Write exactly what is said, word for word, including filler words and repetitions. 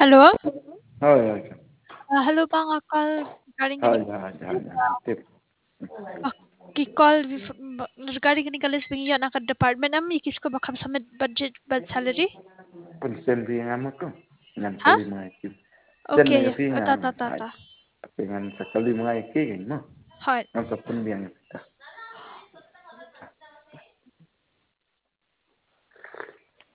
Halo? Hoi, hoi. Ah, halo Bang, akal garing gini Hoi, hoi, hoi, hoi. Kikol regarding ni kalis bingyan ang department am ikis ko baka sa budget bad salary? Pensil yang amat ko. Ngan Ha? sekali mengaiki. Dan Okay, na ya. fi Ta nga ta ta ta. pengen sekali mengaiki kan mo. Hot. Ang kapun biang kita.